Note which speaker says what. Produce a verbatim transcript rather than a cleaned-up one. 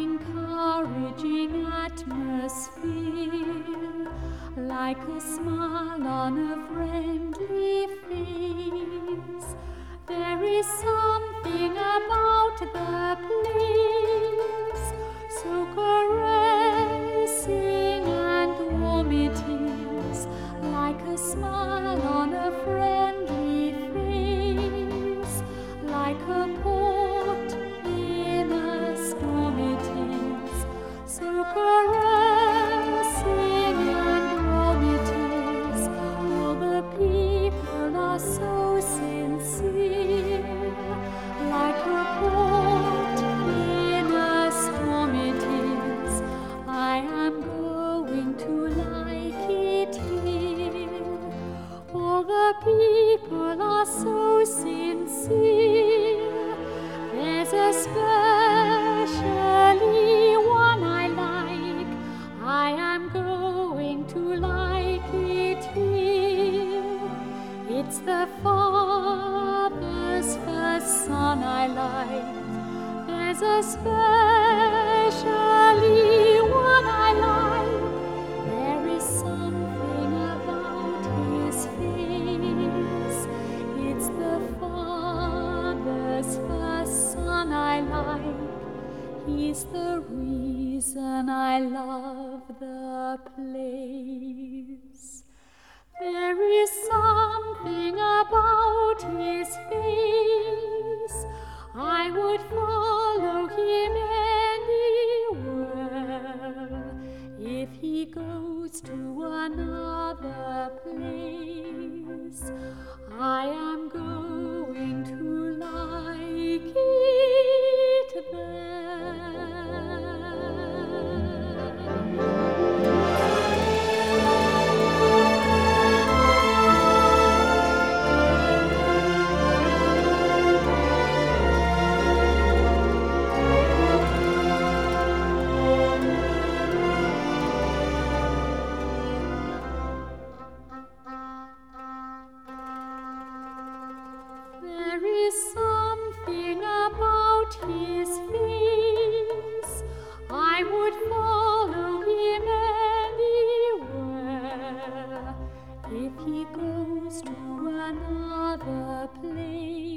Speaker 1: encouraging atmosphere, like a smile on a friendly face. There is something about the place so caressing and warm it is, like a smile on a friendly face, like a port in a storm it is, so caressing and warm it is. All the people are so sincere, like a port in a storm it is. I am going to like it here. All the people are so sincere. There's especially one I like. I am going to like it here. It's the father's first son I like. There's especially one I like. There is something about his face. It's the father's first son I like. He's the reason I love the place. There is something about his face. I would follow him anywhere. If he goes to another place, I am going to like it there. There is something about his face. I would follow him anywhere. If he goes to another place,